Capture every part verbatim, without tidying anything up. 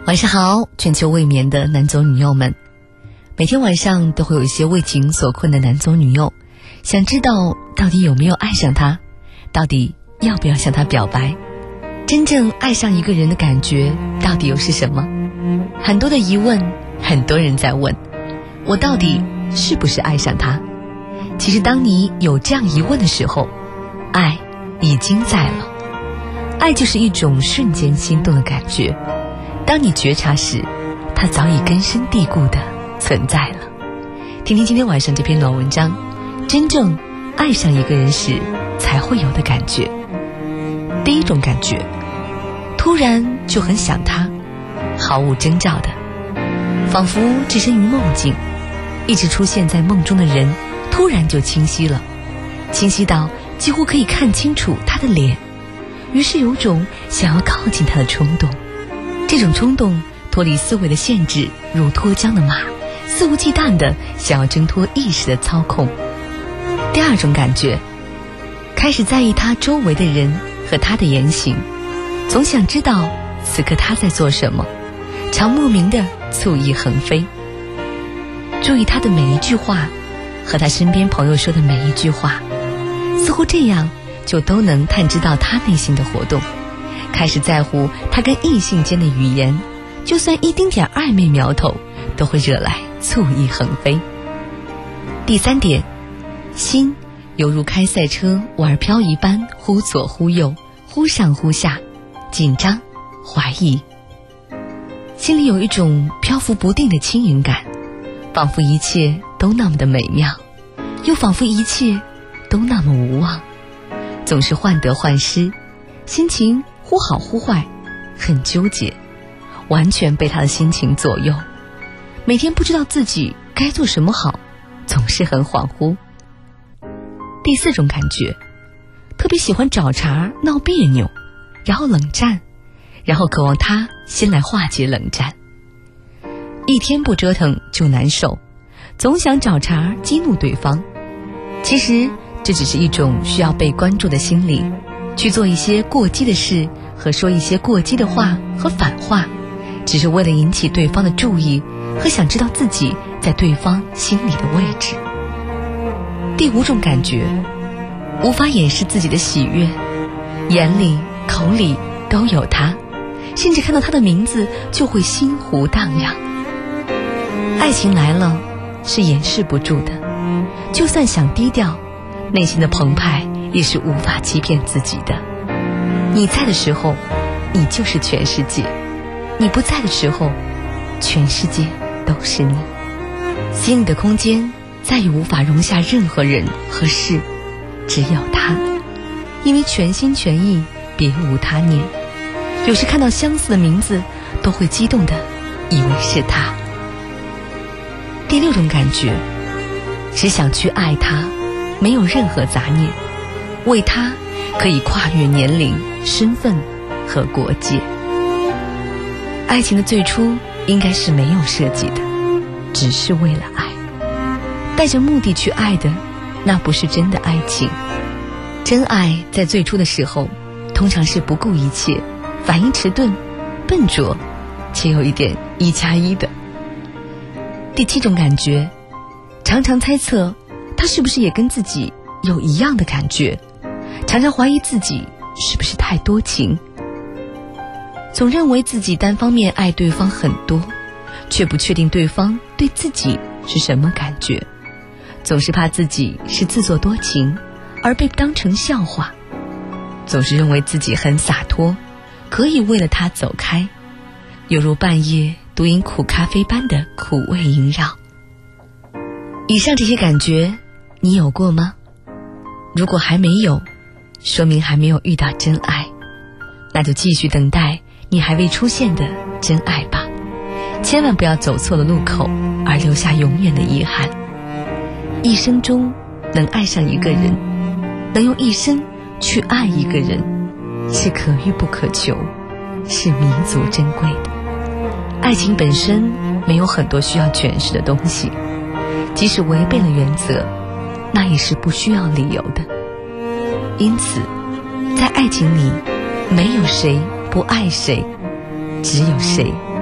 晚上好，全球未眠的男左女右们，每天晚上都会有一些为情所困的男左女右，想知道到底有没有爱上他，到底要不要向他表白，真正爱上一个人的感觉到底又是什么？很多的疑问，很多人在问，我到底是不是爱上他？其实当你有这样疑问的时候，爱已经在了。爱就是一种瞬间心动的感觉，当你觉察时，它早已根深蒂固地存在了。听听今天晚上这篇暖文章，真正爱上一个人时才会有的感觉。第一种感觉，突然就很想他，毫无征兆的，仿佛置身于梦境，一直出现在梦中的人突然就清晰了，清晰到几乎可以看清楚他的脸，于是有种想要靠近他的冲动。这种冲动脱离思维的限制，如脱缰的马，肆无忌惮地想要挣脱意识的操控。第二种感觉，开始在意他周围的人和他的言行，总想知道此刻他在做什么，常莫名的醋意横飞，注意他的每一句话和他身边朋友说的每一句话，似乎这样就都能探知到他内心的活动，开始在乎他跟异性间的语言，就算一丁点暧昧苗头都会惹来醋意横飞。第三点，心犹如开赛车玩漂移般忽左忽右，忽上忽下，紧张怀疑，心里有一种漂浮不定的轻盈感，仿佛一切都那么的美妙，又仿佛一切都那么无望，总是患得患失，心情忽好忽坏，很纠结，完全被他的心情左右，每天不知道自己该做什么好，总是很恍惚。第四种感觉，特别喜欢找茬闹别扭，然后冷战，然后渴望他先来化解冷战，一天不折腾就难受，总想找茬激怒对方。其实这只是一种需要被关注的心理，去做一些过激的事和说一些过激的话和反话，只是为了引起对方的注意和想知道自己在对方心里的位置。第五种感觉，无法掩饰自己的喜悦，眼里口里都有他，甚至看到他的名字就会心湖荡漾。爱情来了是掩饰不住的，就算想低调，内心的澎湃也是无法欺骗自己的。你在的时候，你就是全世界；你不在的时候，全世界都是你。心里的空间再也无法容下任何人和事，只有他，因为全心全意，别无他念。有时看到相似的名字，都会激动的以为是他。第六种感觉，只想去爱他，没有任何杂念，为他可以跨越年龄、身份和国界。爱情的最初应该是没有设计的，只是为了爱，带着目的去爱的，那不是真的爱情。真爱在最初的时候通常是不顾一切，反应迟钝，笨拙，且有一点一加一的。第七种感觉，常常猜测他是不是也跟自己有一样的感觉，常常怀疑自己是不是太多情，总认为自己单方面爱对方很多，却不确定对方对自己是什么感觉，总是怕自己是自作多情而被当成笑话，总是认为自己很洒脱，可以为了他走开，犹如半夜独饮苦咖啡般的苦味萦绕。以上这些感觉你有过吗？如果还没有，说明还没有遇到真爱，那就继续等待你还未出现的真爱吧。千万不要走错了路口而留下永远的遗憾。一生中能爱上一个人，能用一生去爱一个人，是可遇不可求，是弥足珍贵的。爱情本身没有很多需要诠释的东西，即使违背了原则，那也是不需要理由的。因此在爱情里，没有谁不爱谁，只有谁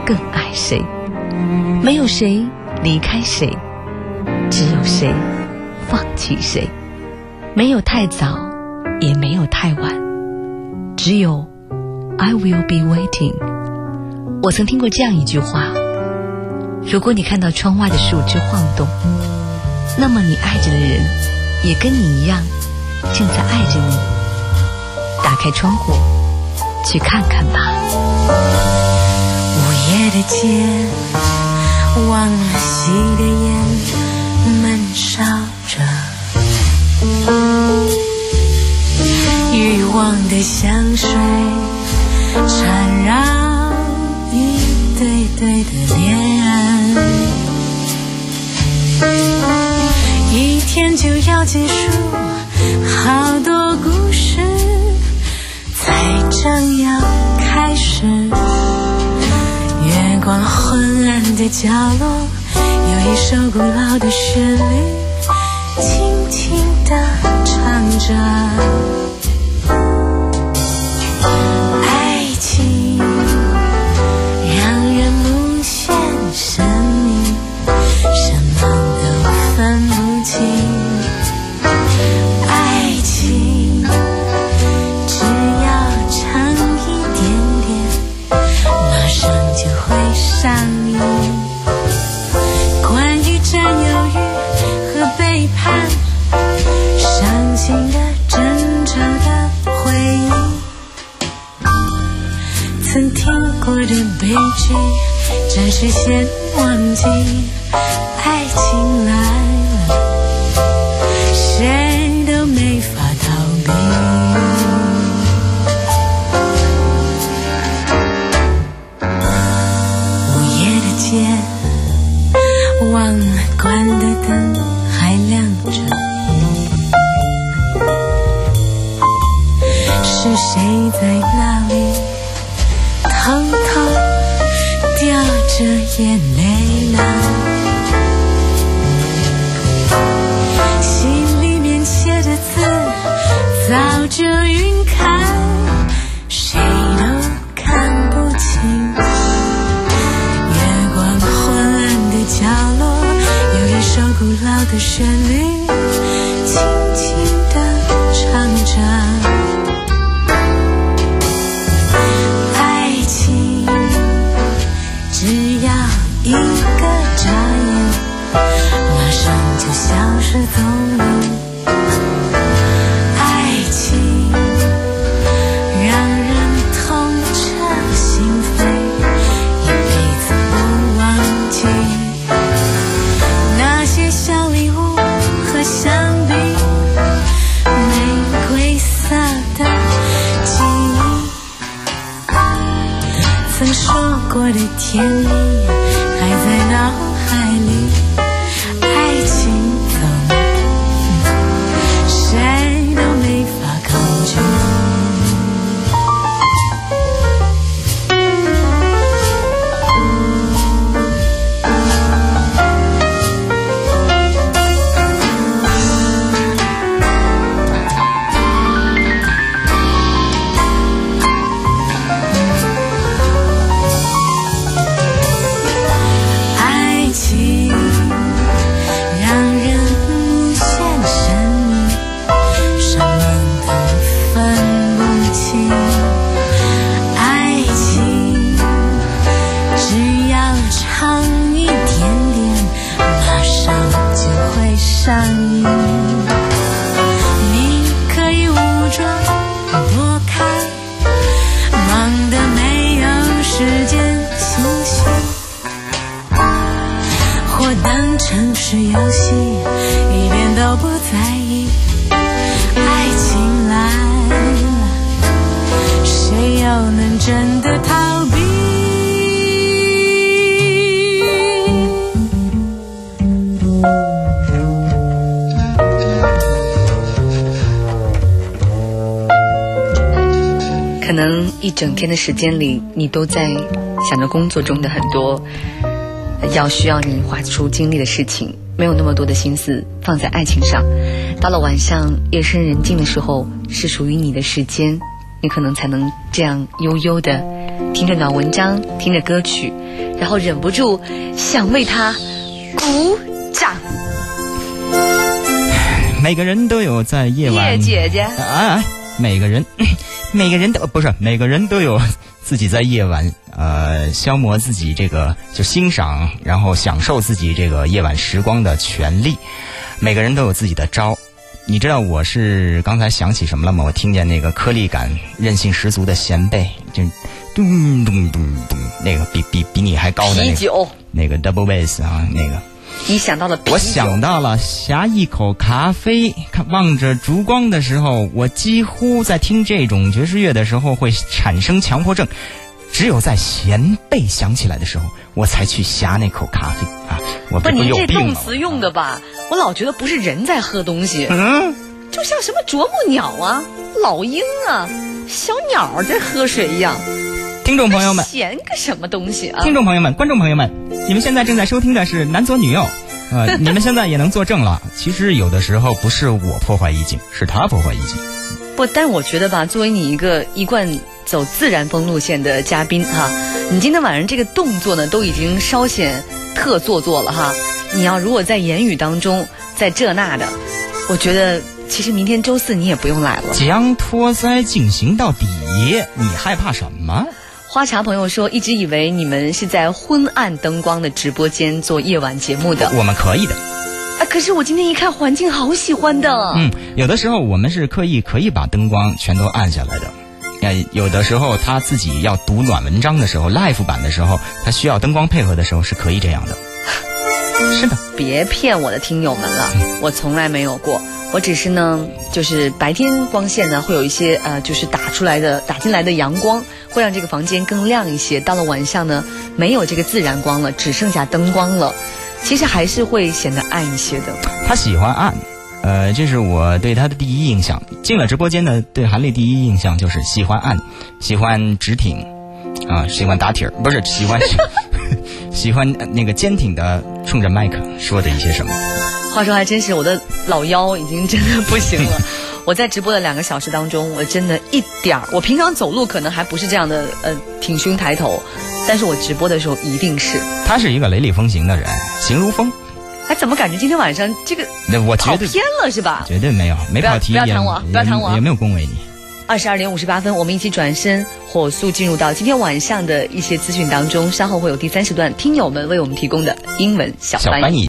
更爱谁。没有谁离开谁，只有谁放弃谁。没有太早，也没有太晚，只有 I will be waiting。 我曾听过这样一句话，如果你看到窗外的树枝晃动，那么你爱着的人也跟你一样正在爱着你。打开窗户去看看吧。 午夜的街，忘了熄的烟闷烧着，欲望的香水缠绕一对对的恋人。一天就要结束，好多故事才正要开始。月光昏暗的角落，有一首古老的旋律轻轻地唱着。爱情让人目眩神迷，什么都分不清。爱情只要尝一点点，马上就会上瘾。关于占有欲和背叛，伤心的争吵的回忆，曾听过的悲剧暂时先忘记。爱情来了，谁都没法逃避。午夜的街，忘了关的灯还亮着，是谁在那里偷偷掉着眼泪呢？心里面写的字早就晕开，谁都看不清。月光昏暗的角落，有一首古老的旋律轻轻地唱着。只要一个眨眼，马上就消失踪影。爱情让人痛彻心扉，一辈子不忘记。那些小礼物和香槟，玫瑰色的记忆，曾说过的甜蜜还在脑海里。爱情走，谁都没法抗拒。上瘾，你可以武装躲开，忙得没有时间休息，或当成是游戏，一点都不在意。爱情来了，谁又能真的逃避？ 可能一整天的时间里，你都在想着工作中的很多要需要你花出精力的事情，没有那么多的心思放在爱情上。到了晚上夜深人静的时候，是属于你的时间， 你可能才能这样悠悠的听着暖文章，听着歌曲，然后忍不住想为他鼓掌。 每个人都有在夜晚， 叶姐姐啊，每个人，每个人都不是每个人都有自己在夜晚呃消磨自己这个就欣赏，然后享受自己这个夜晚时光的权利。每个人都有自己的招。你知道我是刚才想起什么了吗？我听见那个颗粒感韧性十足的弦贝，就咚咚咚咚，那个比比比你还高的那个啤酒， 那个 double bass 啊，那个。 你想到了啤酒？ 我想到了呷一口咖啡，看望着烛光的时候，我几乎在听这种爵士乐的时候会产生强迫症。只有在弦贝响起来的时候，我才去呷那口咖啡啊！我不， 不你这有病吗？ 动词用的吧？我老觉得不是人在喝东西， 嗯， 就像什么啄木鸟啊、老鹰啊、小鸟在喝水一样。 听众朋友们， 咸个什么东西啊？ 听众朋友们，观众朋友们，你们现在正在收听的是男左女右，呃，你们现在也能作证了。其实有的时候不是我破坏意境，是他破坏意境。 不，但我觉得吧，作为你一个一贯走自然风路线的嘉宾哈，你今天晚上这个动作呢，都已经稍显特做作了哈。你要如果在言语当中，在这那的，我觉得其实明天周四你也不用来了。 将托腮进行到底，你害怕什么？ 花茶朋友说，一直以为你们是在昏暗灯光的直播间做夜晚节目的。 我们可以的。 啊，可是我今天一看环境，好喜欢的。 嗯，有的时候我们是刻意可以把灯光全都暗下来的。呃，有的时候他自己要读暖文章的时候 ，live 版的时候，他需要灯光配合的时候是可以这样的。是的， 别骗我的听友们了，我从来没有过。我只是呢，就是白天光线呢会有一些呃，就是打出来的、打进来的阳光，会让这个房间更亮一些。到了晚上呢，没有这个自然光了，只剩下灯光了，其实还是会显得暗一些的。 他喜欢暗，呃，这是我对他的第一印象。进了直播间呢，对韩丽第一印象就是喜欢暗，喜欢直挺，啊，喜欢打挺，不是喜欢喜欢那个坚挺的冲着麦克说的一些什么。 话说还真是，我的老腰已经真的不行了。我在直播的两个小时当中，我真的一点儿，我平常走路可能还不是这样的，呃，挺胸抬头，但是我直播的时候一定是。 他是一个雷厉风行的人，行如风。 哎，怎么感觉今天晚上这个我觉得跑偏了是吧？ 绝对没有，没跑题， 不要谈我，不要谈我， 也没有恭维你。 二十二点五十八分，我们一起转身火速进入到今天晚上的一些资讯当中。稍后会有第三时段听友们为我们提供的英文小翻译。